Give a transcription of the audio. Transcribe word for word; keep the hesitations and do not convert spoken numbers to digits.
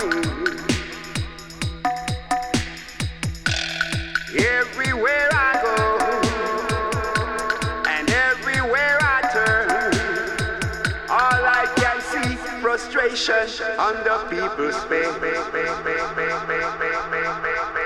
Everywhere I go and everywhere I turn, all I can see frustration on the people's face.